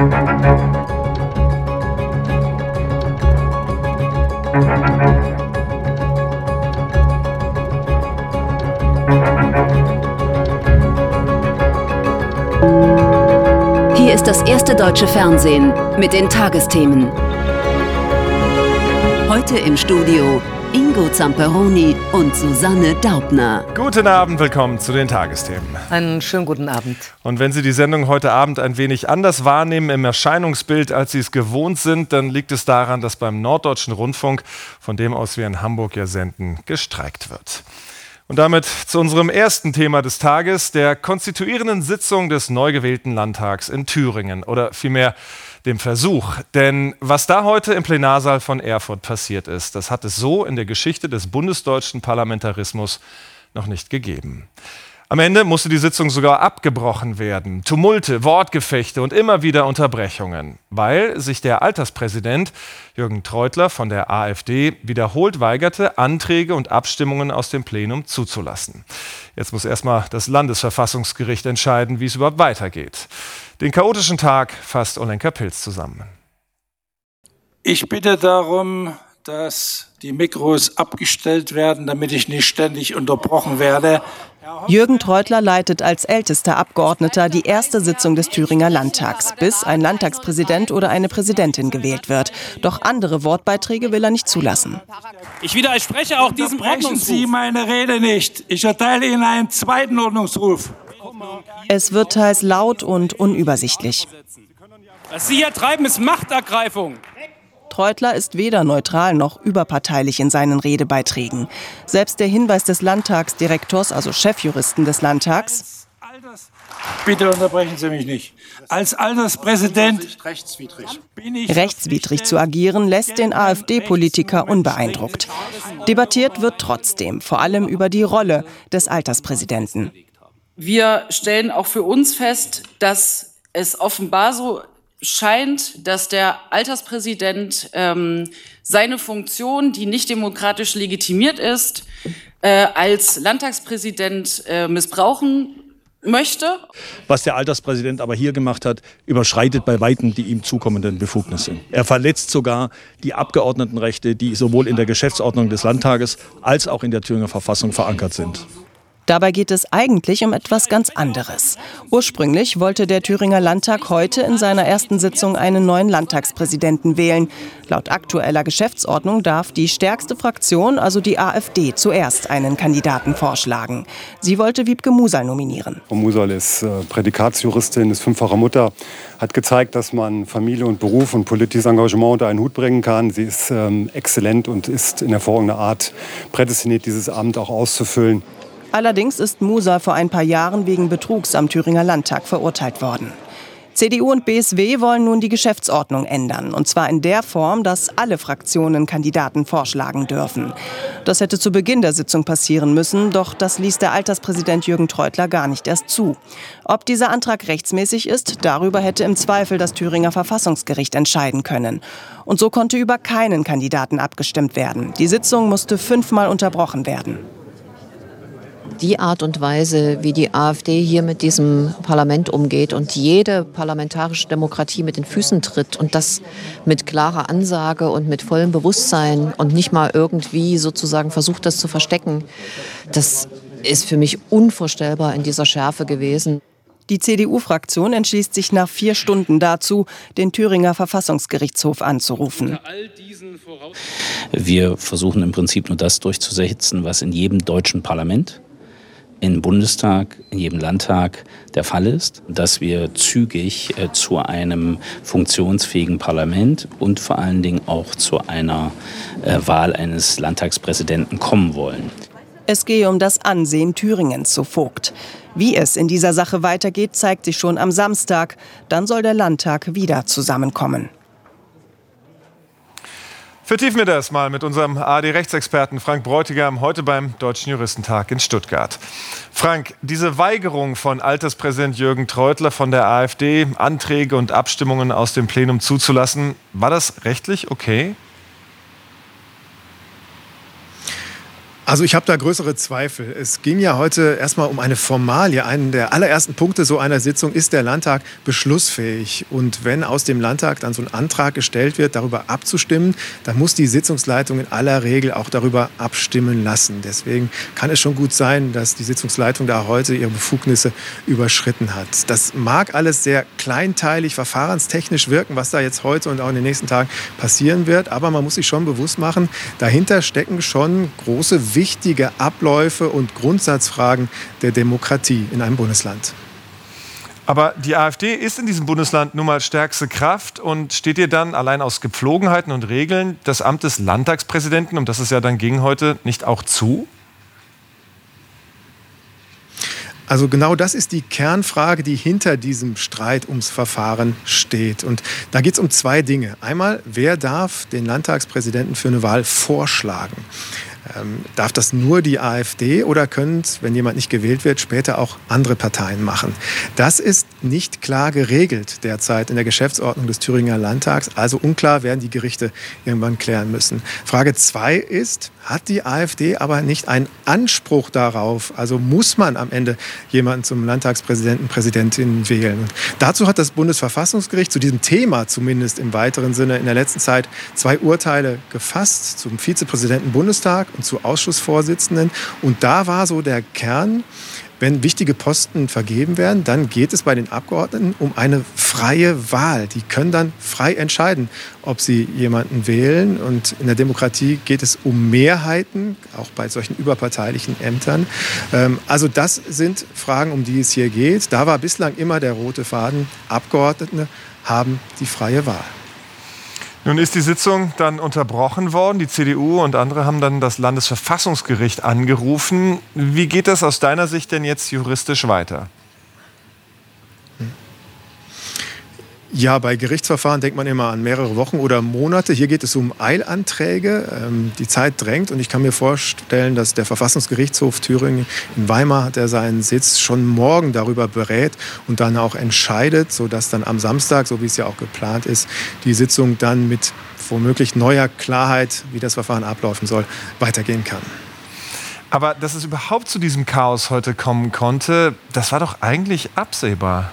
Hier ist das erste deutsche Fernsehen mit den Tagesthemen. Heute im Studio Ingo Zamperoni und Susanne Daubner. Guten Abend, willkommen zu den Tagesthemen. Einen schönen guten Abend. Und wenn Sie die Sendung heute Abend ein wenig anders wahrnehmen im Erscheinungsbild, als Sie es gewohnt sind, dann liegt es daran, dass beim Norddeutschen Rundfunk, von dem aus wir in Hamburg ja senden, gestreikt wird. Und damit zu unserem ersten Thema des Tages, der konstituierenden Sitzung des neu gewählten Landtags in Thüringen. Oder vielmehr dem Versuch. Denn was da heute im Plenarsaal von Erfurt passiert ist, das hat es so in der Geschichte des bundesdeutschen Parlamentarismus noch nicht gegeben. Am Ende musste die Sitzung sogar abgebrochen werden. Tumulte, Wortgefechte und immer wieder Unterbrechungen, weil sich der Alterspräsident Jürgen Treutler von der AfD wiederholt weigerte, Anträge und Abstimmungen aus dem Plenum zuzulassen. Jetzt muss erstmal das Landesverfassungsgericht entscheiden, wie es überhaupt weitergeht. Den chaotischen Tag fasst Olenka Pilz zusammen. Ich bitte darum, dass die Mikros abgestellt werden, damit ich nicht ständig unterbrochen werde. Jürgen Treutler leitet als ältester Abgeordneter die erste Sitzung des Thüringer Landtags, bis ein Landtagspräsident oder eine Präsidentin gewählt wird. Doch andere Wortbeiträge will er nicht zulassen. Ich widerspreche auch diesem Unterbrechen Ordnungsruf. Sie meine Rede nicht. Ich erteile Ihnen einen zweiten Ordnungsruf. Es wird teils laut und unübersichtlich. Was Sie hier treiben, ist Machtergreifung. Treutler ist weder neutral noch überparteilich in seinen Redebeiträgen. Selbst der Hinweis des Landtagsdirektors, also Chefjuristen des Landtags: Bitte unterbrechen Sie mich nicht. Als Alterspräsident rechtswidrig zu agieren, lässt den AfD-Politiker unbeeindruckt. Debattiert wird trotzdem, vor allem über die Rolle des Alterspräsidenten. Wir stellen auch für uns fest, dass es offenbar so scheint, dass der Alterspräsident seine Funktion, die nicht demokratisch legitimiert ist, als Landtagspräsident missbrauchen möchte. Was der Alterspräsident aber hier gemacht hat, überschreitet bei weitem die ihm zukommenden Befugnisse. Er verletzt sogar die Abgeordnetenrechte, die sowohl in der Geschäftsordnung des Landtages als auch in der Thüringer Verfassung verankert sind. Dabei geht es eigentlich um etwas ganz anderes. Ursprünglich wollte der Thüringer Landtag heute in seiner ersten Sitzung einen neuen Landtagspräsidenten wählen. Laut aktueller Geschäftsordnung darf die stärkste Fraktion, also die AfD, zuerst einen Kandidaten vorschlagen. Sie wollte Wiebke Musal nominieren. Frau Musal ist Prädikatsjuristin, ist fünffache Mutter, hat gezeigt, dass man Familie und Beruf und politisches Engagement unter einen Hut bringen kann. Sie ist exzellent und ist in hervorragender Art prädestiniert, dieses Amt auch auszufüllen. Allerdings ist Musal vor ein paar Jahren wegen Betrugs am Thüringer Landtag verurteilt worden. CDU und BSW wollen nun die Geschäftsordnung ändern. Und zwar in der Form, dass alle Fraktionen Kandidaten vorschlagen dürfen. Das hätte zu Beginn der Sitzung passieren müssen, doch das ließ der Alterspräsident Jürgen Treutler gar nicht erst zu. Ob dieser Antrag rechtsmäßig ist, darüber hätte im Zweifel das Thüringer Verfassungsgericht entscheiden können. Und so konnte über keinen Kandidaten abgestimmt werden. Die Sitzung musste 5-mal unterbrochen werden. Die Art und Weise, wie die AfD hier mit diesem Parlament umgeht und jede parlamentarische Demokratie mit den Füßen tritt und das mit klarer Ansage und mit vollem Bewusstsein und nicht mal irgendwie sozusagen versucht, das zu verstecken, das ist für mich unvorstellbar in dieser Schärfe gewesen. Die CDU-Fraktion entschließt sich nach 4 Stunden dazu, den Thüringer Verfassungsgerichtshof anzurufen. Wir versuchen im Prinzip nur das durchzusetzen, was in jedem deutschen Parlament, im Bundestag, in jedem Landtag der Fall ist, dass wir zügig zu einem funktionsfähigen Parlament und vor allen Dingen auch zu einer Wahl eines Landtagspräsidenten kommen wollen. Es gehe um das Ansehen Thüringens, so Vogt. Wie es in dieser Sache weitergeht, zeigt sich schon am Samstag. Dann soll der Landtag wieder zusammenkommen. Vertiefen wir das mal mit unserem ARD-Rechtsexperten Frank Bräutigam heute beim Deutschen Juristentag in Stuttgart. Frank, diese Weigerung von Alterspräsident Jürgen Treutler von der AfD, Anträge und Abstimmungen aus dem Plenum zuzulassen, war das rechtlich okay? Also ich habe da größere Zweifel. Es ging ja heute erstmal um eine Formalie. Einen der allerersten Punkte so einer Sitzung ist der Landtag beschlussfähig. Und wenn aus dem Landtag dann so ein Antrag gestellt wird, darüber abzustimmen, dann muss die Sitzungsleitung in aller Regel auch darüber abstimmen lassen. Deswegen kann es schon gut sein, dass die Sitzungsleitung da heute ihre Befugnisse überschritten hat. Das mag alles sehr kleinteilig, verfahrenstechnisch wirken, was da jetzt heute und auch in den nächsten Tagen passieren wird. Aber man muss sich schon bewusst machen, dahinter stecken schon große wichtige Abläufe und Grundsatzfragen der Demokratie in einem Bundesland. Aber die AfD ist in diesem Bundesland nun mal stärkste Kraft und steht ihr dann allein aus Gepflogenheiten und Regeln das Amt des Landtagspräsidenten, um das es ja dann ging heute, nicht auch zu? Also genau das ist die Kernfrage, die hinter diesem Streit ums Verfahren steht. Und da geht es um zwei Dinge. Einmal, wer darf den Landtagspräsidenten für eine Wahl vorschlagen? Darf das nur die AfD oder können es, wenn jemand nicht gewählt wird, später auch andere Parteien machen? Das ist nicht klar geregelt derzeit in der Geschäftsordnung des Thüringer Landtags. Also unklar, werden die Gerichte irgendwann klären müssen. Frage 2 ist, hat die AfD aber nicht einen Anspruch darauf? Also muss man am Ende jemanden zum Landtagspräsidenten, Präsidentin wählen? Und dazu hat das Bundesverfassungsgericht zu diesem Thema zumindest im weiteren Sinne in der letzten Zeit 2 Urteile gefasst, zum Vizepräsidenten Bundestag und zu Ausschussvorsitzenden. Und da war so der Kern, wenn wichtige Posten vergeben werden, dann geht es bei den Abgeordneten um eine freie Wahl. Die können dann frei entscheiden, ob sie jemanden wählen. Und in der Demokratie geht es um Mehrheiten, auch bei solchen überparteilichen Ämtern. Also das sind Fragen, um die es hier geht. Da war bislang immer der rote Faden, Abgeordnete haben die freie Wahl. Nun ist die Sitzung dann unterbrochen worden. Die CDU und andere haben dann das Landesverfassungsgericht angerufen. Wie geht das aus deiner Sicht denn jetzt juristisch weiter? Ja, bei Gerichtsverfahren denkt man immer an mehrere Wochen oder Monate. Hier geht es um Eilanträge. Die Zeit drängt und ich kann mir vorstellen, dass der Verfassungsgerichtshof Thüringen in Weimar, hat er seinen Sitz, schon morgen darüber berät und dann auch entscheidet, sodass dann am Samstag, so wie es ja auch geplant ist, die Sitzung dann mit womöglich neuer Klarheit, wie das Verfahren ablaufen soll, weitergehen kann. Aber dass es überhaupt zu diesem Chaos heute kommen konnte, das war doch eigentlich absehbar.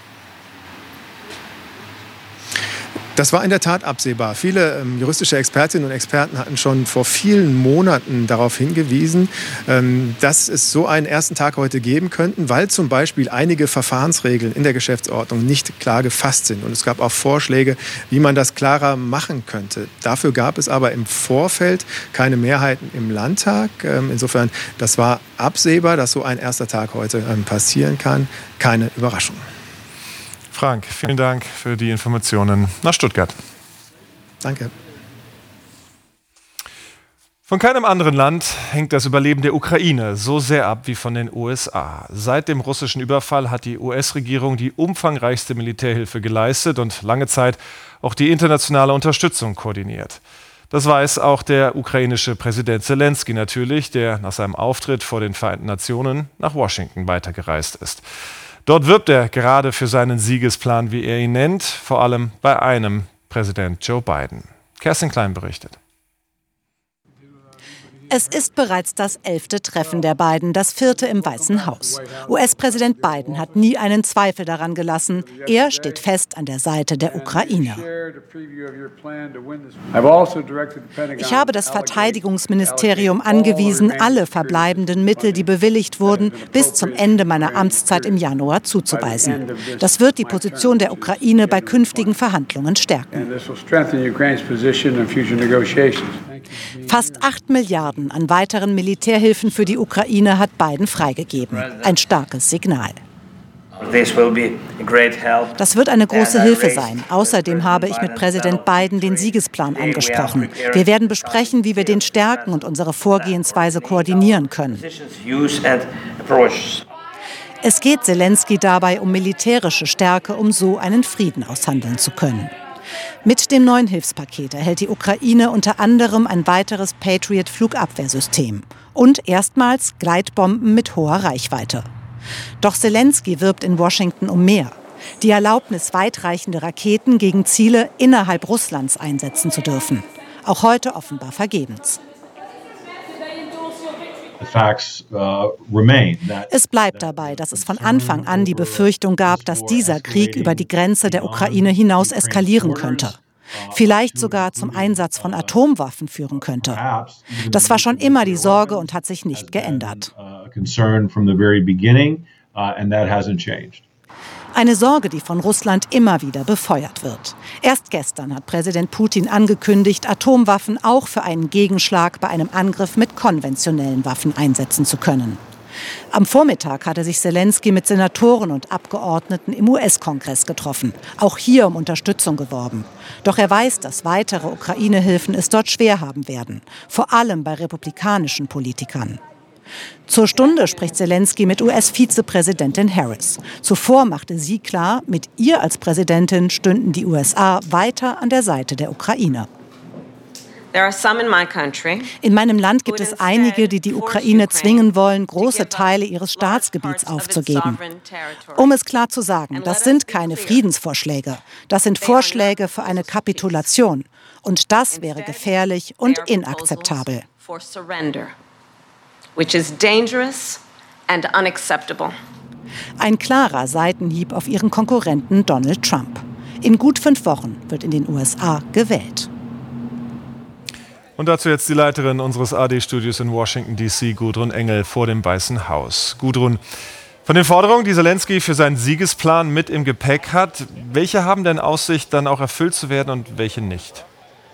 Das war in der Tat absehbar. Viele juristische Expertinnen und Experten hatten schon vor vielen Monaten darauf hingewiesen, dass es so einen ersten Tag heute geben könnte, weil zum Beispiel einige Verfahrensregeln in der Geschäftsordnung nicht klar gefasst sind. Und es gab auch Vorschläge, wie man das klarer machen könnte. Dafür gab es aber im Vorfeld keine Mehrheiten im Landtag. Insofern, das war absehbar, dass so ein erster Tag heute passieren kann. Keine Überraschung. Frank, vielen Dank für die Informationen nach Stuttgart. Danke. Von keinem anderen Land hängt das Überleben der Ukraine so sehr ab wie von den USA. Seit dem russischen Überfall hat die US-Regierung die umfangreichste Militärhilfe geleistet und lange Zeit auch die internationale Unterstützung koordiniert. Das weiß auch der ukrainische Präsident Selenskyj natürlich, der nach seinem Auftritt vor den Vereinten Nationen nach Washington weitergereist ist. Dort wirbt er gerade für seinen Siegesplan, wie er ihn nennt, vor allem bei einem, Präsident Joe Biden. Kerstin Klein berichtet. Es ist bereits das 11. Treffen der beiden, das 4. im Weißen Haus. US-Präsident Biden hat nie einen Zweifel daran gelassen. Er steht fest an der Seite der Ukrainer. Ich habe das Verteidigungsministerium angewiesen, alle verbleibenden Mittel, die bewilligt wurden, bis zum Ende meiner Amtszeit im Januar zuzuweisen. Das wird die Position der Ukraine bei künftigen Verhandlungen stärken. Fast 8 Milliarden an weiteren Militärhilfen für die Ukraine hat Biden freigegeben. Ein starkes Signal. Das wird eine große Hilfe sein. Außerdem habe ich mit Präsident Biden den Siegesplan angesprochen. Wir werden besprechen, wie wir den stärken und unsere Vorgehensweise koordinieren können. Es geht Selenskyj dabei um militärische Stärke, um so einen Frieden aushandeln zu können. Mit dem neuen Hilfspaket erhält die Ukraine unter anderem ein weiteres Patriot-Flugabwehrsystem und erstmals Gleitbomben mit hoher Reichweite. Doch Selenskyj wirbt in Washington um mehr. Die Erlaubnis, weitreichende Raketen gegen Ziele innerhalb Russlands einsetzen zu dürfen. Auch heute offenbar vergebens. Es bleibt dabei, dass es von Anfang an die Befürchtung gab, dass dieser Krieg über die Grenze der Ukraine hinaus eskalieren könnte. Vielleicht sogar zum Einsatz von Atomwaffen führen könnte. Das war schon immer die Sorge und hat sich nicht geändert. Eine Sorge, die von Russland immer wieder befeuert wird. Erst gestern hat Präsident Putin angekündigt, Atomwaffen auch für einen Gegenschlag bei einem Angriff mit konventionellen Waffen einsetzen zu können. Am Vormittag hatte sich Selenskyj mit Senatoren und Abgeordneten im US-Kongress getroffen, auch hier um Unterstützung geworben. Doch er weiß, dass weitere Ukraine-Hilfen es dort schwer haben werden, vor allem bei republikanischen Politikern. Zur Stunde spricht Selenskyj mit US-Vizepräsidentin Harris. Zuvor machte sie klar, mit ihr als Präsidentin stünden die USA weiter an der Seite der Ukraine. In meinem Land gibt es einige, die die Ukraine zwingen wollen, große Teile ihres Staatsgebiets aufzugeben. Um es klar zu sagen, das sind keine Friedensvorschläge. Das sind Vorschläge für eine Kapitulation. Und das wäre gefährlich und inakzeptabel. Ein klarer Seitenhieb auf ihren Konkurrenten Donald Trump. In gut 5 Wochen wird in den USA gewählt. Und dazu jetzt die Leiterin unseres AD-Studios in Washington, D.C., Gudrun Engel, vor dem Weißen Haus. Gudrun, von den Forderungen, die Selenskyj für seinen Siegesplan mit im Gepäck hat, welche haben denn Aussicht, dann auch erfüllt zu werden und welche nicht?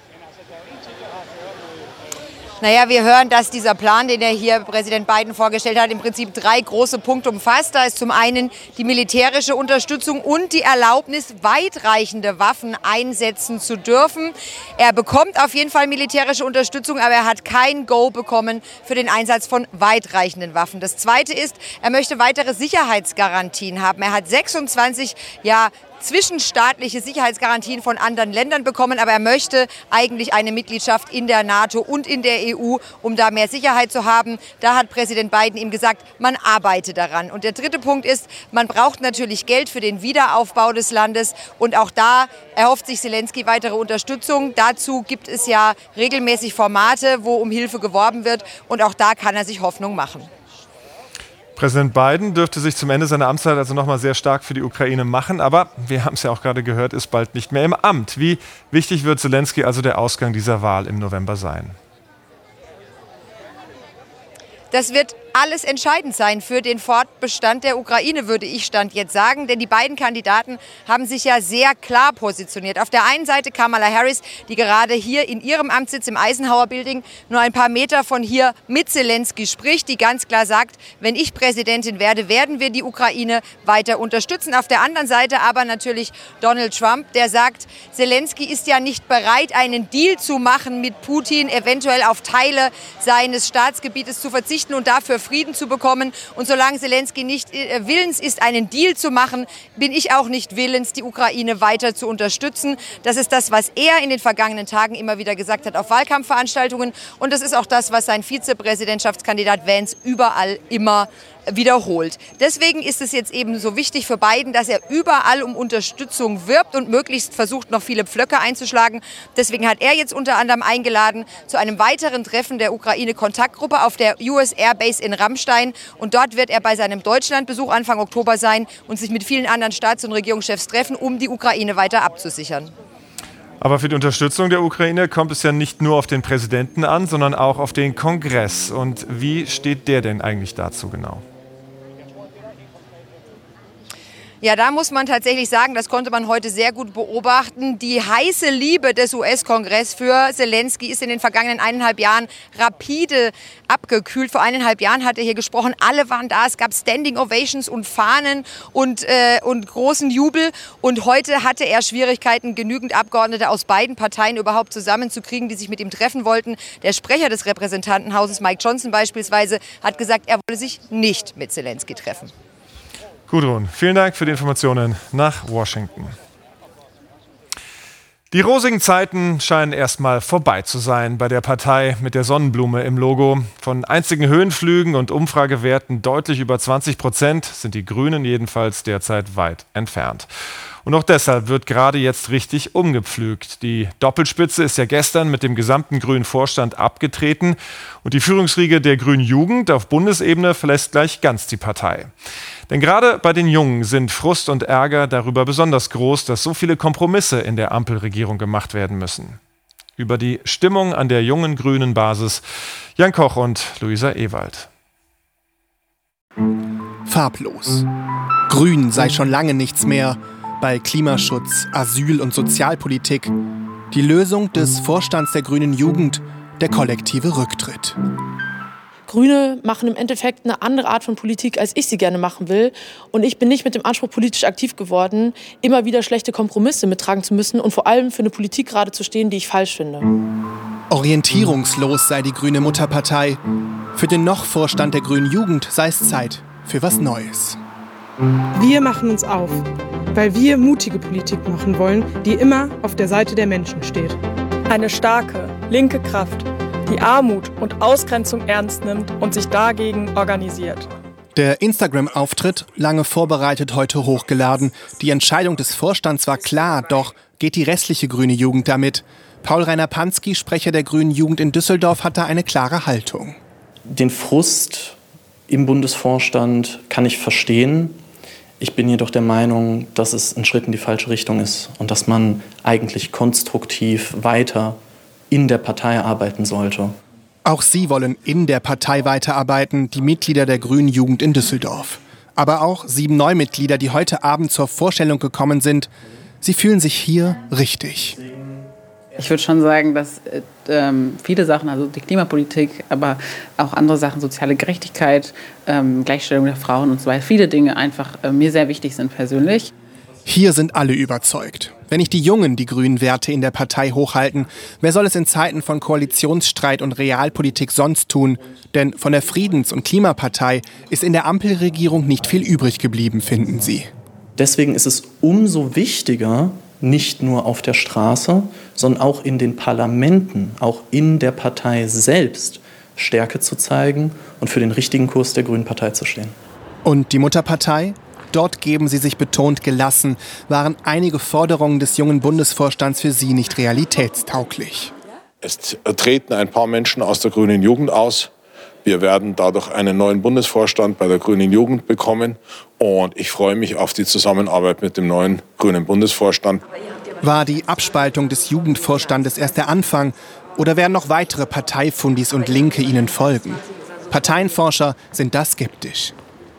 Naja, wir hören, dass dieser Plan, den hier Präsident Biden vorgestellt hat, im Prinzip 3 große Punkte umfasst. Da ist zum einen die militärische Unterstützung und die Erlaubnis, weitreichende Waffen einsetzen zu dürfen. Er bekommt auf jeden Fall militärische Unterstützung, aber er hat kein Go bekommen für den Einsatz von weitreichenden Waffen. Das Zweite ist, er möchte weitere Sicherheitsgarantien haben. Er hat 26 zwischenstaatliche Sicherheitsgarantien von anderen Ländern bekommen, aber er möchte eigentlich eine Mitgliedschaft in der NATO und in der EU, um da mehr Sicherheit zu haben. Da hat Präsident Biden ihm gesagt, man arbeite daran. Und der dritte Punkt ist, man braucht natürlich Geld für den Wiederaufbau des Landes und auch da erhofft sich Selenskyj weitere Unterstützung. Dazu gibt es ja regelmäßig Formate, wo um Hilfe geworben wird und auch da kann er sich Hoffnung machen. Präsident Biden dürfte sich zum Ende seiner Amtszeit also nochmal sehr stark für die Ukraine machen. Aber, wir haben es ja auch gerade gehört, ist bald nicht mehr im Amt. Wie wichtig wird Selenskyj also der Ausgang dieser Wahl im November sein? Das wird alles entscheidend sein für den Fortbestand der Ukraine, würde ich Stand jetzt sagen. Denn die beiden Kandidaten haben sich ja sehr klar positioniert. Auf der einen Seite Kamala Harris, die gerade hier in ihrem Amtssitz im Eisenhower Building nur ein paar Meter von hier mit Selenskyj spricht, die ganz klar sagt, wenn ich Präsidentin werde, werden wir die Ukraine weiter unterstützen. Auf der anderen Seite aber natürlich Donald Trump, der sagt, Selenskyj ist ja nicht bereit, einen Deal zu machen mit Putin, eventuell auf Teile seines Staatsgebietes zu verzichten und dafür Frieden zu bekommen. Und solange Selenskyj nicht willens ist, einen Deal zu machen, bin ich auch nicht willens, die Ukraine weiter zu unterstützen. Das ist das, was er in den vergangenen Tagen immer wieder gesagt hat auf Wahlkampfveranstaltungen. Und das ist auch das, was sein Vizepräsidentschaftskandidat Vance überall immer wiederholt. Deswegen ist es jetzt eben so wichtig für Biden, dass er überall um Unterstützung wirbt und möglichst versucht, noch viele Pflöcke einzuschlagen. Deswegen hat er jetzt unter anderem eingeladen zu einem weiteren Treffen der Ukraine-Kontaktgruppe auf der US Air Base in Ramstein. Und dort wird er bei seinem Deutschlandbesuch Anfang Oktober sein und sich mit vielen anderen Staats- und Regierungschefs treffen, um die Ukraine weiter abzusichern. Aber für die Unterstützung der Ukraine kommt es ja nicht nur auf den Präsidenten an, sondern auch auf den Kongress. Und wie steht der denn eigentlich dazu genau? Ja, da muss man tatsächlich sagen, das konnte man heute sehr gut beobachten. Die heiße Liebe des US-Kongress für Selenskyj ist in den vergangenen 1,5 Jahren rapide abgekühlt. Vor 1,5 Jahren hat er hier gesprochen, alle waren da, es gab Standing Ovations und Fahnen und großen Jubel. Und heute hatte er Schwierigkeiten, genügend Abgeordnete aus beiden Parteien überhaupt zusammenzukriegen, die sich mit ihm treffen wollten. Der Sprecher des Repräsentantenhauses, Mike Johnson beispielsweise, hat gesagt, er wolle sich nicht mit Selenskyj treffen. Gudrun, vielen Dank für die Informationen nach Washington. Die rosigen Zeiten scheinen erstmal vorbei zu sein bei der Partei mit der Sonnenblume im Logo. Von einzigen Höhenflügen und Umfragewerten deutlich über 20% sind die Grünen jedenfalls derzeit weit entfernt. Und auch deshalb wird gerade jetzt richtig umgepflügt. Die Doppelspitze ist ja gestern mit dem gesamten grünen Vorstand abgetreten und die Führungsriege der Grünen Jugend auf Bundesebene verlässt gleich ganz die Partei. Denn gerade bei den Jungen sind Frust und Ärger darüber besonders groß, dass so viele Kompromisse in der Ampelregierung gemacht werden müssen. Über die Stimmung an der jungen grünen Basis Jan Koch und Luisa Ewald. Farblos. Grün sei schon lange nichts mehr bei Klimaschutz, Asyl und Sozialpolitik. Die Lösung des Vorstands der Grünen Jugend, der kollektive Rücktritt. Grüne machen im Endeffekt eine andere Art von Politik, als ich sie gerne machen will. Und ich bin nicht mit dem Anspruch politisch aktiv geworden, immer wieder schlechte Kompromisse mittragen zu müssen und vor allem für eine Politik gerade zu stehen, die ich falsch finde. Orientierungslos sei die grüne Mutterpartei. Für den Noch-Vorstand der Grünen Jugend sei es Zeit für was Neues. Wir machen uns auf, weil wir mutige Politik machen wollen, die immer auf der Seite der Menschen steht. Eine starke, linke Kraft, die Armut und Ausgrenzung ernst nimmt und sich dagegen organisiert. Der Instagram-Auftritt, lange vorbereitet, heute hochgeladen. Die Entscheidung des Vorstands war klar, doch geht die restliche grüne Jugend damit? Paul-Rainer Panski, Sprecher der Grünen Jugend in Düsseldorf, hat da eine klare Haltung. Den Frust im Bundesvorstand kann ich verstehen. Ich bin jedoch der Meinung, dass es ein Schritt in die falsche Richtung ist und dass man eigentlich konstruktiv weiter in der Partei arbeiten sollte. Auch sie wollen in der Partei weiterarbeiten, die Mitglieder der Grünen Jugend in Düsseldorf. Aber auch 7 Neumitglieder, die heute Abend zur Vorstellung gekommen sind. Sie fühlen sich hier richtig. Ich würde schon sagen, dass viele Sachen, also die Klimapolitik, aber auch andere Sachen, soziale Gerechtigkeit, Gleichstellung der Frauen und so weiter, viele Dinge einfach mir sehr wichtig sind persönlich. Hier sind alle überzeugt. Wenn nicht die Jungen die grünen Werte in der Partei hochhalten, wer soll es in Zeiten von Koalitionsstreit und Realpolitik sonst tun? Denn von der Friedens- und Klimapartei ist in der Ampelregierung nicht viel übrig geblieben, finden sie. Deswegen ist es umso wichtiger, nicht nur auf der Straße, sondern auch in den Parlamenten, auch in der Partei selbst, Stärke zu zeigen und für den richtigen Kurs der Grünen Partei zu stehen. Und die Mutterpartei? Dort geben sie sich betont gelassen, waren einige Forderungen des jungen Bundesvorstands für sie nicht realitätstauglich. Es treten ein paar Menschen aus der Grünen Jugend aus. Wir werden dadurch einen neuen Bundesvorstand bei der Grünen Jugend bekommen. Und ich freue mich auf die Zusammenarbeit mit dem neuen grünen Bundesvorstand. War die Abspaltung des Jugendvorstandes erst der Anfang? Oder werden noch weitere Parteifundis und Linke ihnen folgen? Parteienforscher sind da skeptisch.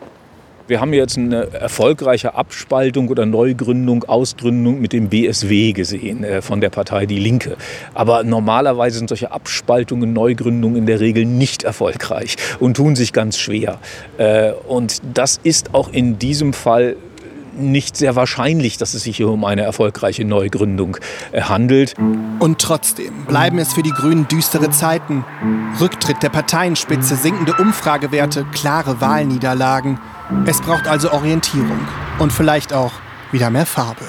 Wir haben jetzt eine erfolgreiche Abspaltung oder Neugründung, Ausgründung mit dem BSW gesehen von der Partei Die Linke. Aber normalerweise sind solche Abspaltungen, Neugründungen in der Regel nicht erfolgreich und tun sich ganz schwer. Und das ist auch in diesem Fall nicht sehr wahrscheinlich, dass es sich hier um eine erfolgreiche Neugründung handelt. Und trotzdem bleiben es für die Grünen düstere Zeiten. Rücktritt der Parteienspitze, sinkende Umfragewerte, klare Wahlniederlagen. Es braucht also Orientierung und vielleicht auch wieder mehr Farbe.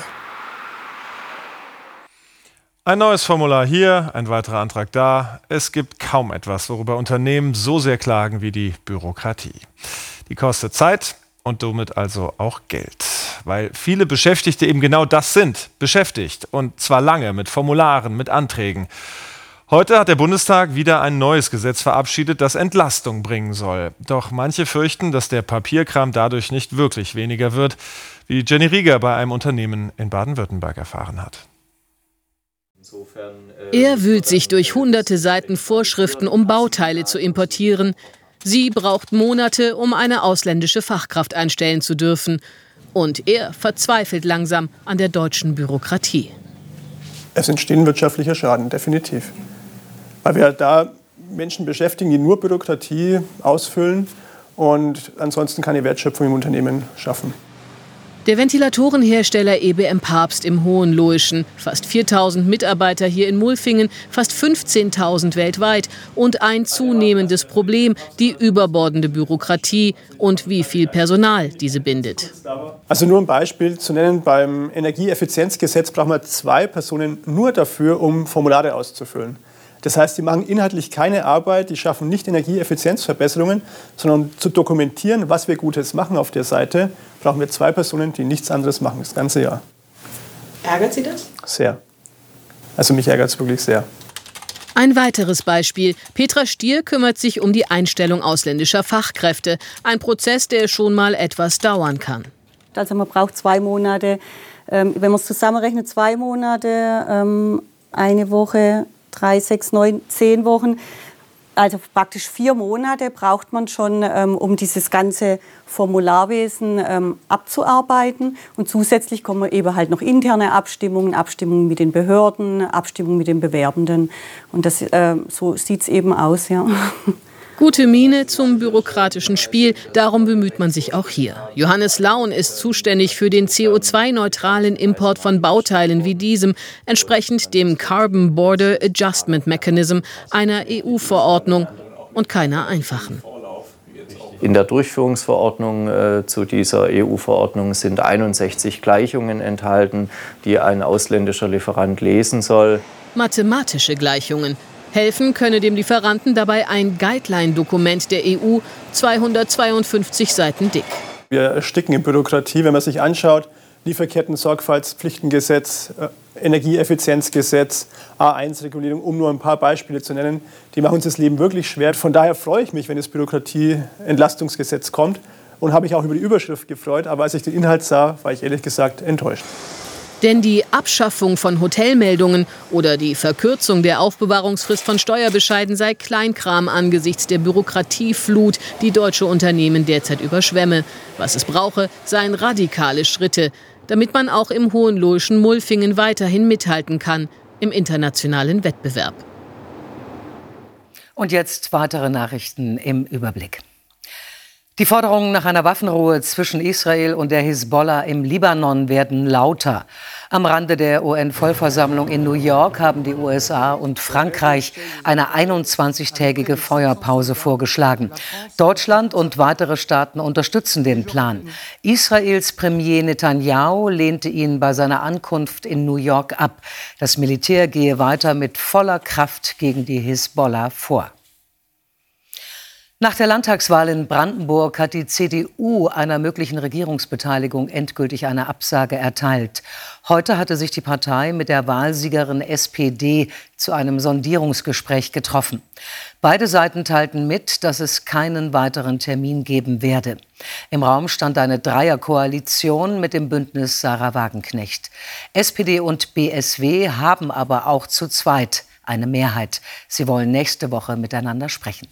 Ein neues Formular hier, ein weiterer Antrag da. Es gibt kaum etwas, worüber Unternehmen so sehr klagen wie die Bürokratie. Die kostet Zeit und somit also auch Geld. Weil viele Beschäftigte eben genau das sind, beschäftigt. Und zwar lange mit Formularen, mit Anträgen. Heute hat der Bundestag wieder ein neues Gesetz verabschiedet, das Entlastung bringen soll. Doch manche fürchten, dass der Papierkram dadurch nicht wirklich weniger wird, wie Jenny Rieger bei einem Unternehmen in Baden-Württemberg erfahren hat. Er wühlt sich durch hunderte Seiten Vorschriften, um Bauteile zu importieren. Sie braucht Monate, um eine ausländische Fachkraft einstellen zu dürfen. Und er verzweifelt langsam an der deutschen Bürokratie. Es entstehen wirtschaftliche Schaden, definitiv. Weil wir da Menschen beschäftigen, die nur Bürokratie ausfüllen und ansonsten keine Wertschöpfung im Unternehmen schaffen. Der Ventilatorenhersteller EBM Papst im Hohenlohischen, fast 4.000 Mitarbeiter hier in Mulfingen, fast 15.000 weltweit und ein zunehmendes Problem, die überbordende Bürokratie und wie viel Personal diese bindet. Also nur ein Beispiel zu nennen, beim Energieeffizienzgesetz brauchen wir 2 Personen nur dafür, um Formulare auszufüllen. Das heißt, die machen inhaltlich keine Arbeit, die schaffen nicht Energieeffizienzverbesserungen, sondern um zu dokumentieren, was wir Gutes machen auf der Seite, brauchen wir 2 Personen, die nichts anderes machen das ganze Jahr. Ärgert Sie das? Sehr. Also mich ärgert es wirklich sehr. Ein weiteres Beispiel. Petra Stier kümmert sich um die Einstellung ausländischer Fachkräfte. Ein Prozess, der schon mal etwas dauern kann. Also man braucht 2 Monate, wenn man es zusammenrechnet, 2 Monate, eine Woche, 3, 6, 9, 10 Wochen. Also praktisch 4 Monate braucht man schon, um dieses ganze Formularwesen abzuarbeiten. Und zusätzlich kommen eben halt noch interne Abstimmungen, Abstimmungen mit den Behörden, Abstimmungen mit den Bewerbenden. Und das, so sieht es eben aus, ja. Gute Miene zum bürokratischen Spiel, darum bemüht man sich auch hier. Johannes Laun ist zuständig für den CO2-neutralen Import von Bauteilen wie diesem, entsprechend dem Carbon Border Adjustment Mechanism, einer EU-Verordnung und keiner einfachen. In der Durchführungsverordnung zu dieser EU-Verordnung sind 61 Gleichungen enthalten, die ein ausländischer Lieferant lesen soll. Mathematische Gleichungen. Helfen könne dem Lieferanten dabei ein Guideline-Dokument der EU, 252 Seiten dick. Wir ersticken in Bürokratie, wenn man sich anschaut, Lieferketten-Sorgfaltspflichtengesetz, Energieeffizienzgesetz, A1-Regulierung, um nur ein paar Beispiele zu nennen. Die machen uns das Leben wirklich schwer. Von daher freue ich mich, wenn das Bürokratie-Entlastungsgesetz kommt und habe mich auch über die Überschrift gefreut. Aber als ich den Inhalt sah, war ich ehrlich gesagt enttäuscht. Denn die Abschaffung von Hotelmeldungen oder die Verkürzung der Aufbewahrungsfrist von Steuerbescheiden sei Kleinkram angesichts der Bürokratieflut, die deutsche Unternehmen derzeit überschwemme. Was es brauche, seien radikale Schritte, damit man auch im hohenlohischen Mulfingen weiterhin mithalten kann im internationalen Wettbewerb. Und jetzt weitere Nachrichten im Überblick. Die Forderungen nach einer Waffenruhe zwischen Israel und der Hisbollah im Libanon werden lauter. Am Rande der UN-Vollversammlung in New York haben die USA und Frankreich eine 21-tägige Feuerpause vorgeschlagen. Deutschland und weitere Staaten unterstützen den Plan. Israels Premier Netanyahu lehnte ihn bei seiner Ankunft in New York ab. Das Militär gehe weiter mit voller Kraft gegen die Hisbollah vor. Nach der Landtagswahl in Brandenburg hat die CDU einer möglichen Regierungsbeteiligung endgültig eine Absage erteilt. Heute hatte sich die Partei mit der Wahlsiegerin SPD zu einem Sondierungsgespräch getroffen. Beide Seiten teilten mit, dass es keinen weiteren Termin geben werde. Im Raum stand eine Dreierkoalition mit dem Bündnis Sarah Wagenknecht. SPD und BSW haben aber auch zu zweit eine Mehrheit. Sie wollen nächste Woche miteinander sprechen.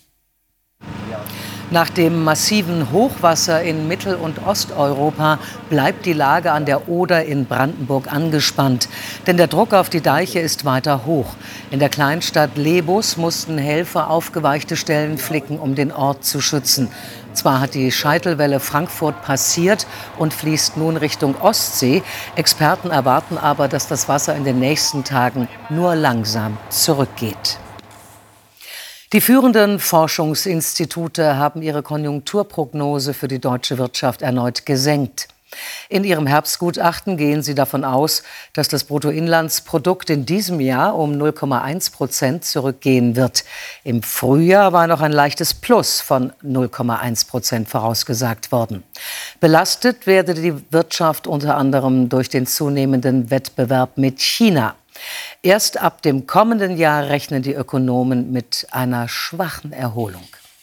Nach dem massiven Hochwasser in Mittel- und Osteuropa bleibt die Lage an der Oder in Brandenburg angespannt. Denn der Druck auf die Deiche ist weiter hoch. In der Kleinstadt Lebus mussten Helfer aufgeweichte Stellen flicken, um den Ort zu schützen. Zwar hat die Scheitelwelle Frankfurt passiert und fließt nun Richtung Ostsee. Experten erwarten aber, dass das Wasser in den nächsten Tagen nur langsam zurückgeht. Die führenden Forschungsinstitute haben ihre Konjunkturprognose für die deutsche Wirtschaft erneut gesenkt. In ihrem Herbstgutachten gehen sie davon aus, dass das Bruttoinlandsprodukt in diesem Jahr um 0,1% zurückgehen wird. Im Frühjahr war noch ein leichtes Plus von 0,1% vorausgesagt worden. Belastet werde die Wirtschaft unter anderem durch den zunehmenden Wettbewerb mit China. Erst ab dem kommenden Jahr rechnen die Ökonomen mit einer schwachen Erholung.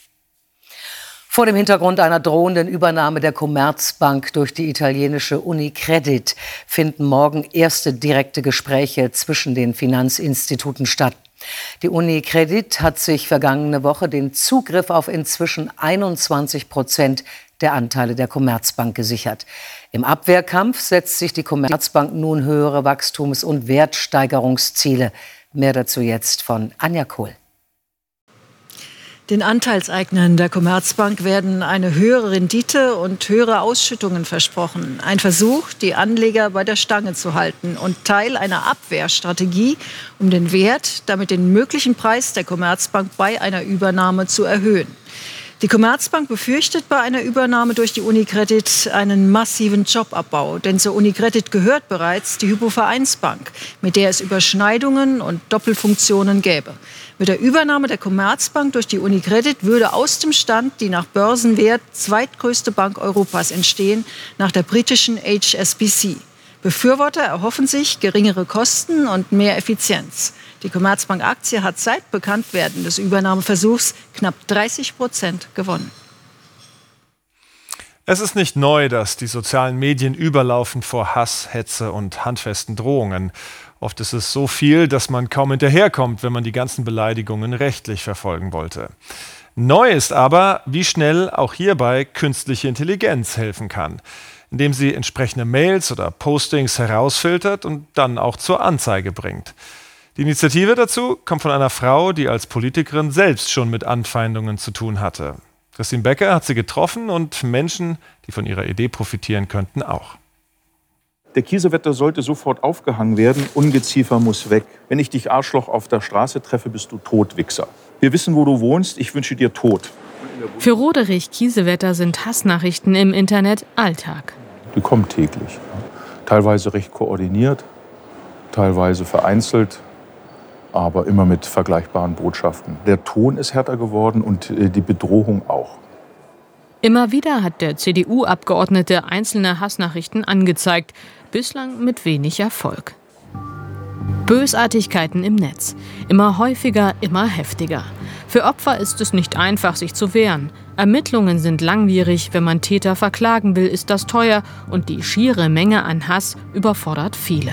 Vor dem Hintergrund einer drohenden Übernahme der Commerzbank durch die italienische Unicredit finden morgen erste direkte Gespräche zwischen den Finanzinstituten statt. Die Unicredit hat sich vergangene Woche den Zugriff auf inzwischen 21% der Anteile der Commerzbank gesichert. Im Abwehrkampf setzt sich die Commerzbank nun höhere Wachstums- und Wertsteigerungsziele. Mehr dazu jetzt von Anja Kohl. Den Anteilseignern der Commerzbank werden eine höhere Rendite und höhere Ausschüttungen versprochen. Ein Versuch, die Anleger bei der Stange zu halten und Teil einer Abwehrstrategie, um den Wert, damit den möglichen Preis der Commerzbank bei einer Übernahme zu erhöhen. Die Commerzbank befürchtet bei einer Übernahme durch die UniCredit einen massiven Jobabbau. Denn zur UniCredit gehört bereits die Hypo-Vereinsbank, mit der es Überschneidungen und Doppelfunktionen gäbe. Mit der Übernahme der Commerzbank durch die UniCredit würde aus dem Stand die nach Börsenwert zweitgrößte Bank Europas entstehen, nach der britischen HSBC. Befürworter erhoffen sich geringere Kosten und mehr Effizienz. Die Commerzbank-Aktie hat seit Bekanntwerden des Übernahmeversuchs knapp 30% gewonnen. Es ist nicht neu, dass die sozialen Medien überlaufen vor Hass, Hetze und handfesten Drohungen. Oft ist es so viel, dass man kaum hinterherkommt, wenn man die ganzen Beleidigungen rechtlich verfolgen wollte. Neu ist aber, wie schnell auch hierbei künstliche Intelligenz helfen kann, indem sie entsprechende Mails oder Postings herausfiltert und dann auch zur Anzeige bringt. Die Initiative dazu kommt von einer Frau, die als Politikerin selbst schon mit Anfeindungen zu tun hatte. Christine Becker hat sie getroffen und Menschen, die von ihrer Idee profitieren könnten, auch. Der Kiesewetter sollte sofort aufgehangen werden. Ungeziefer muss weg. Wenn ich dich, Arschloch, auf der Straße treffe, bist du tot, Wichser. Wir wissen, wo du wohnst. Ich wünsche dir Tod. Für Roderich Kiesewetter sind Hassnachrichten im Internet Alltag. Die kommen täglich. Teilweise recht koordiniert, teilweise vereinzelt, aber immer mit vergleichbaren Botschaften. Der Ton ist härter geworden und die Bedrohung auch. Immer wieder hat der CDU-Abgeordnete einzelne Hassnachrichten angezeigt, bislang mit wenig Erfolg. Bösartigkeiten im Netz. Immer häufiger, immer heftiger. Für Opfer ist es nicht einfach, sich zu wehren. Ermittlungen sind langwierig, wenn man Täter verklagen will, ist das teuer und die schiere Menge an Hass überfordert viele.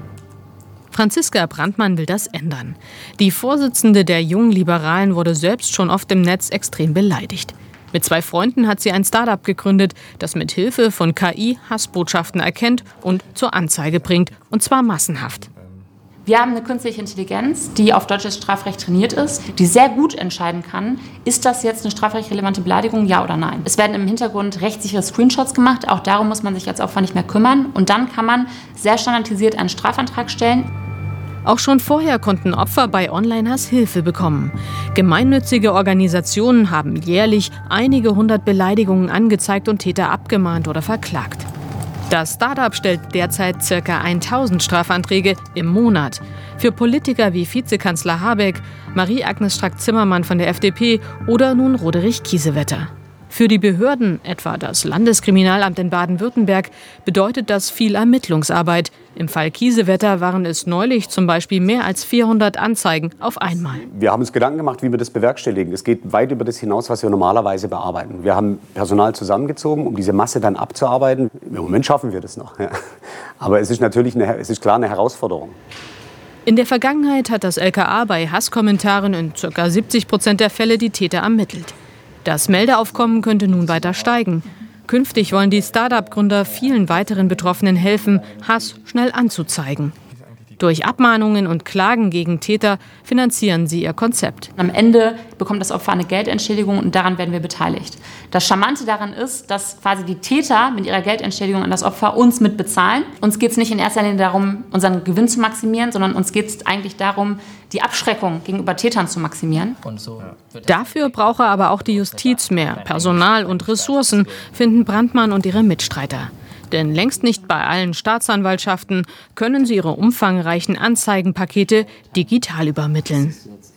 Franziska Brandmann will das ändern. Die Vorsitzende der Jungen Liberalen wurde selbst schon oft im Netz extrem beleidigt. Mit 2 Freunden hat sie ein Start-up gegründet, das mit Hilfe von KI Hassbotschaften erkennt und zur Anzeige bringt, und zwar massenhaft. Wir haben eine künstliche Intelligenz, die auf deutsches Strafrecht trainiert ist, die sehr gut entscheiden kann, ist das jetzt eine strafrechtsrelevante Beleidigung, ja oder nein. Es werden im Hintergrund rechtssichere Screenshots gemacht, auch darum muss man sich als Opfer nicht mehr kümmern. Und dann kann man sehr standardisiert einen Strafantrag stellen. Auch schon vorher konnten Opfer bei Online-Hass Hilfe bekommen. Gemeinnützige Organisationen haben jährlich einige 100 Beleidigungen angezeigt und Täter abgemahnt oder verklagt. Das Start-up stellt derzeit ca. 1000 Strafanträge im Monat. Für Politiker wie Vizekanzler Habeck, Marie-Agnes Strack-Zimmermann von der FDP oder nun Roderich Kiesewetter. Für die Behörden, etwa das Landeskriminalamt in Baden-Württemberg, bedeutet das viel Ermittlungsarbeit. Im Fall Kiesewetter waren es neulich zum Beispiel mehr als 400 Anzeigen auf einmal. Wir haben uns Gedanken gemacht, wie wir das bewerkstelligen. Es geht weit über das hinaus, was wir normalerweise bearbeiten. Wir haben Personal zusammengezogen, um diese Masse dann abzuarbeiten. Im Moment schaffen wir das noch. Ja. Aber es ist natürlich klar eine Herausforderung. In der Vergangenheit hat das LKA bei Hasskommentaren in ca. 70% der Fälle die Täter ermittelt. Das Meldeaufkommen könnte nun weiter steigen. Künftig wollen die Start-up-Gründer vielen weiteren Betroffenen helfen, Hass schnell anzuzeigen. Durch Abmahnungen und Klagen gegen Täter finanzieren sie ihr Konzept. Am Ende bekommt das Opfer eine Geldentschädigung und daran werden wir beteiligt. Das Charmante daran ist, dass quasi die Täter mit ihrer Geldentschädigung an das Opfer uns mitbezahlen. Uns geht es nicht in erster Linie darum, unseren Gewinn zu maximieren, sondern uns geht es eigentlich darum, die Abschreckung gegenüber Tätern zu maximieren. Dafür brauche aber auch die Justiz mehr Personal und Ressourcen, finden Brandmann und ihre Mitstreiter. Denn längst nicht bei allen Staatsanwaltschaften können sie ihre umfangreichen Anzeigenpakete digital übermitteln.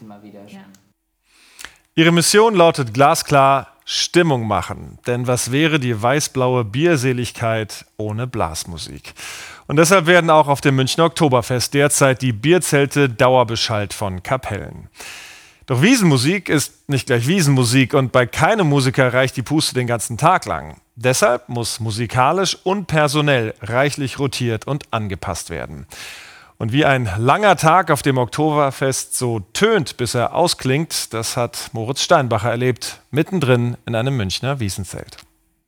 Ihre Mission lautet glasklar: Stimmung machen. Denn was wäre die weiß-blaue Bierseligkeit ohne Blasmusik? Und deshalb werden auch auf dem Münchner Oktoberfest derzeit die Bierzelte dauerbeschallt von Kapellen. Doch Wiesenmusik ist nicht gleich Wiesenmusik und bei keinem Musiker reicht die Puste den ganzen Tag lang. Deshalb muss musikalisch und personell reichlich rotiert und angepasst werden. Und wie ein langer Tag auf dem Oktoberfest so tönt, bis er ausklingt, das hat Moritz Steinbacher erlebt, mittendrin in einem Münchner Wiesenzelt.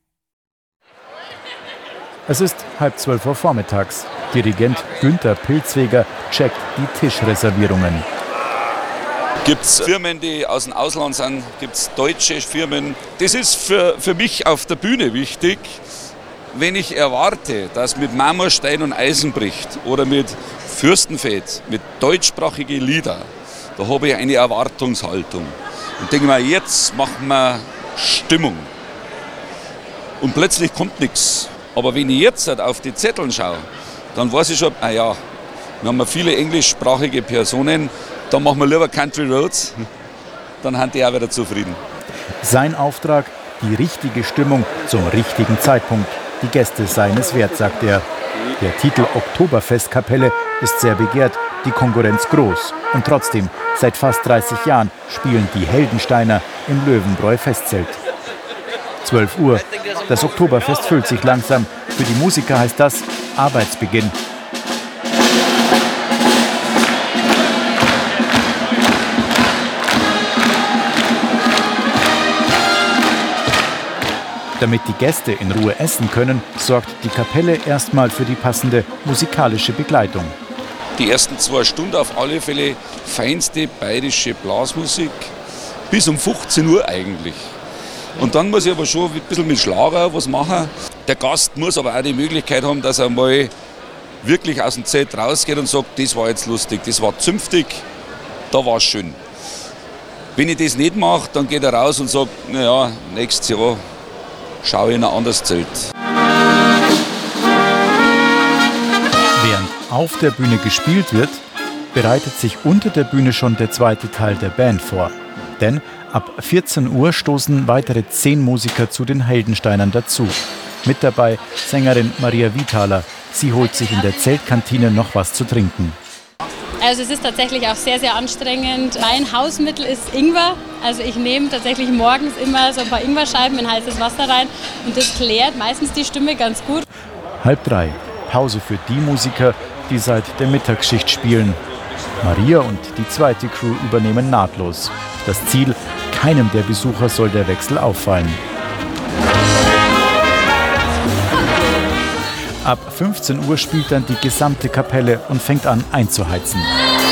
Es ist 11:30 Uhr vormittags. Dirigent Günther Pilzweger checkt die Tischreservierungen. Gibt es Firmen, die aus dem Ausland sind, gibt es deutsche Firmen. Das ist für mich auf der Bühne wichtig, wenn ich erwarte, dass mit Marmorstein und Eisen bricht oder mit Fürstenfeld, mit deutschsprachigen Liedern, da habe ich eine Erwartungshaltung. Und denke mir, jetzt machen wir Stimmung. Und plötzlich kommt nichts. Aber wenn ich jetzt auf die Zetteln schaue, dann weiß ich schon, wir haben viele englischsprachige Personen, dann machen wir lieber Country Roads, dann haben die auch wieder zufrieden. Sein Auftrag, die richtige Stimmung zum richtigen Zeitpunkt. Die Gäste seien es wert, sagt er. Der Titel Oktoberfestkapelle ist sehr begehrt, die Konkurrenz groß. Und trotzdem, seit fast 30 Jahren spielen die Heldensteiner im Löwenbräu-Festzelt. 12 Uhr. Das Oktoberfest füllt sich langsam. Für die Musiker heißt das Arbeitsbeginn. Damit die Gäste in Ruhe essen können, sorgt die Kapelle erstmal für die passende musikalische Begleitung. Die ersten 2 Stunden auf alle Fälle feinste bayerische Blasmusik, bis um 15 Uhr eigentlich. Und dann muss ich aber schon ein bisschen mit Schlager was machen. Der Gast muss aber auch die Möglichkeit haben, dass er mal wirklich aus dem Zelt rausgeht und sagt, das war jetzt lustig, das war zünftig, da war es schön. Wenn ich das nicht mache, dann geht er raus und sagt, naja, nächstes Jahr schaue ich in ein anderes Zelt. Während auf der Bühne gespielt wird, bereitet sich unter der Bühne schon der zweite Teil der Band vor. Denn ab 14 Uhr stoßen weitere 10 Musiker zu den Heldensteinern dazu. Mit dabei Sängerin Maria Withaler. Sie holt sich in der Zeltkantine noch was zu trinken. Also es ist tatsächlich auch sehr, sehr anstrengend. Mein Hausmittel ist Ingwer. Also ich nehme tatsächlich morgens immer so ein paar Ingwerscheiben in heißes Wasser rein und das klärt meistens die Stimme ganz gut. 2:30, Pause für die Musiker, die seit der Mittagsschicht spielen. Maria und die zweite Crew übernehmen nahtlos. Das Ziel, keinem der Besucher soll der Wechsel auffallen. Ab 15 Uhr spielt dann die gesamte Kapelle und fängt an einzuheizen.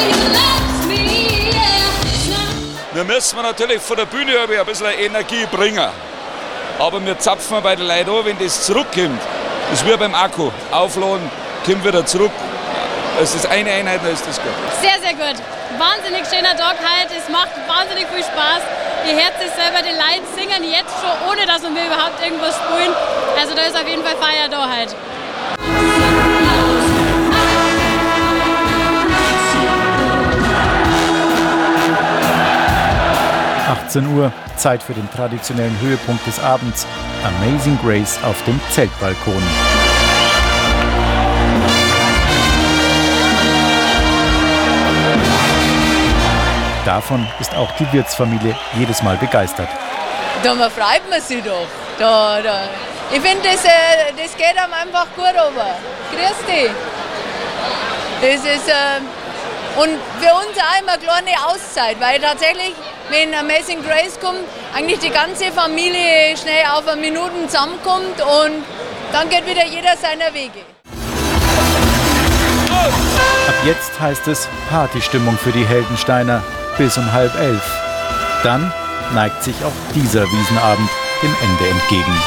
Wir müssen natürlich von der Bühne ein bisschen Energie bringen. Aber wir zapfen bei den Leuten an, wenn das zurückkommt. Das ist wie beim Akku. Aufladen, kommt wieder zurück. Es ist eine Einheit, dann ist das gut. Sehr, sehr gut. Wahnsinnig schöner Tag heute. Es macht wahnsinnig viel Spaß. Ihr hört es selber, die Leute singen jetzt schon, ohne dass wir überhaupt irgendwas spielen. Also da ist auf jeden Fall Feier da heute. 18 Uhr, Zeit für den traditionellen Höhepunkt des Abends. Amazing Grace auf dem Zeltbalkon. Davon ist auch die Wirtsfamilie jedes Mal begeistert. Da freut man sich doch. Ich finde, das geht einem einfach gut runter. Grüß dich. Das ist, und für uns auch immer eine kleine Auszeit, weil tatsächlich, wenn Amazing Grace kommt, eigentlich die ganze Familie schnell auf eine Minute zusammenkommt und dann geht wieder jeder seiner Wege. Ab jetzt heißt es Partystimmung für die Heldensteiner bis um 10:30. Dann neigt sich auch dieser Wiesenabend dem Ende entgegen.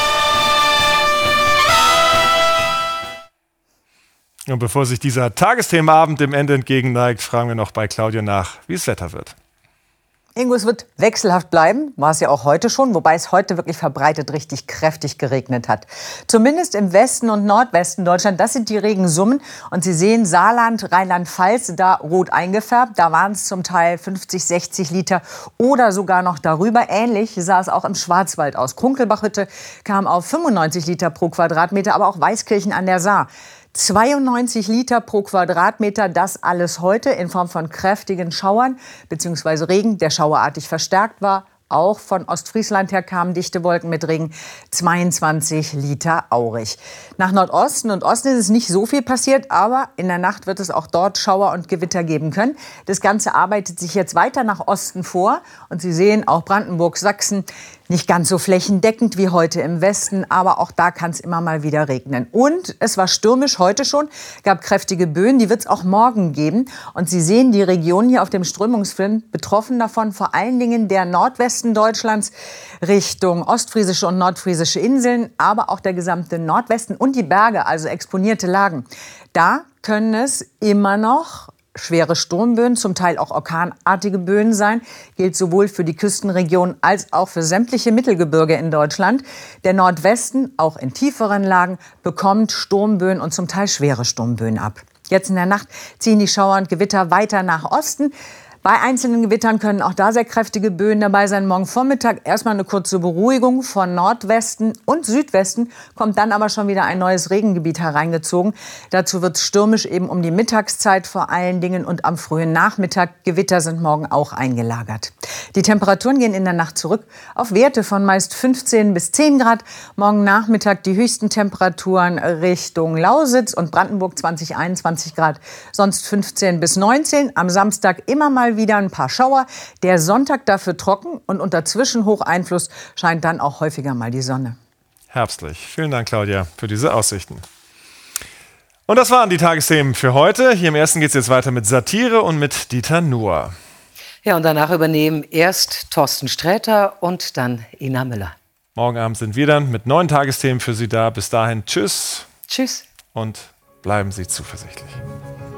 Und bevor sich dieser Tagesthemenabend dem Ende entgegenneigt, fragen wir noch bei Claudia nach, wie das Wetter wird. Ingo, es wird wechselhaft bleiben, war es ja auch heute schon, wobei es heute wirklich verbreitet richtig kräftig geregnet hat. Zumindest im Westen und Nordwesten Deutschland, das sind die Regensummen. Und Sie sehen Saarland, Rheinland-Pfalz, da rot eingefärbt. Da waren es zum Teil 50, 60 Liter oder sogar noch darüber. Ähnlich sah es auch im Schwarzwald aus. Krunkelbachhütte kam auf 95 Liter pro Quadratmeter, aber auch Weißkirchen an der Saar. 92 Liter pro Quadratmeter, das alles heute in Form von kräftigen Schauern bzw. Regen, der schauerartig verstärkt war. Auch von Ostfriesland her kamen dichte Wolken mit Regen, 22 Liter Aurich. Nach Nordosten und Osten ist es nicht so viel passiert, aber in der Nacht wird es auch dort Schauer und Gewitter geben können. Das Ganze arbeitet sich jetzt weiter nach Osten vor und Sie sehen auch Brandenburg, Sachsen, nicht ganz so flächendeckend wie heute im Westen, aber auch da kann es immer mal wieder regnen. Und es war stürmisch heute schon, gab kräftige Böen, die wird es auch morgen geben. Und Sie sehen die Region hier auf dem Strömungsfilm, betroffen davon vor allen Dingen der Nordwesten Deutschlands Richtung ostfriesische und nordfriesische Inseln, aber auch der gesamte Nordwesten und die Berge, also exponierte Lagen. Da können es immer noch schwere Sturmböen, zum Teil auch orkanartige Böen sein. Gilt sowohl für die Küstenregionen als auch für sämtliche Mittelgebirge in Deutschland. Der Nordwesten, auch in tieferen Lagen, bekommt Sturmböen und zum Teil schwere Sturmböen ab. Jetzt in der Nacht ziehen die Schauer und Gewitter weiter nach Osten. Bei einzelnen Gewittern können auch da sehr kräftige Böen dabei sein. Morgen Vormittag erstmal eine kurze Beruhigung von Nordwesten und Südwesten, kommt dann aber schon wieder ein neues Regengebiet hereingezogen. Dazu wird es stürmisch eben um die Mittagszeit vor allen Dingen und am frühen Nachmittag. Gewitter sind morgen auch eingelagert. Die Temperaturen gehen in der Nacht zurück auf Werte von meist 15 bis 10 Grad. Morgen Nachmittag die höchsten Temperaturen Richtung Lausitz und Brandenburg 20, 21 Grad, sonst 15 bis 19. Am Samstag immer mal wieder ein paar Schauer. Der Sonntag dafür trocken und unter Zwischenhocheinfluss scheint dann auch häufiger mal die Sonne. Herbstlich. Vielen Dank, Claudia, für diese Aussichten. Und das waren die Tagesthemen für heute. Hier im Ersten geht es jetzt weiter mit Satire und mit Dieter Nuhr. Ja, und danach übernehmen erst Thorsten Sträter und dann Ina Müller. Morgen Abend sind wir dann mit neuen Tagesthemen für Sie da. Bis dahin, tschüss. Tschüss. Und bleiben Sie zuversichtlich.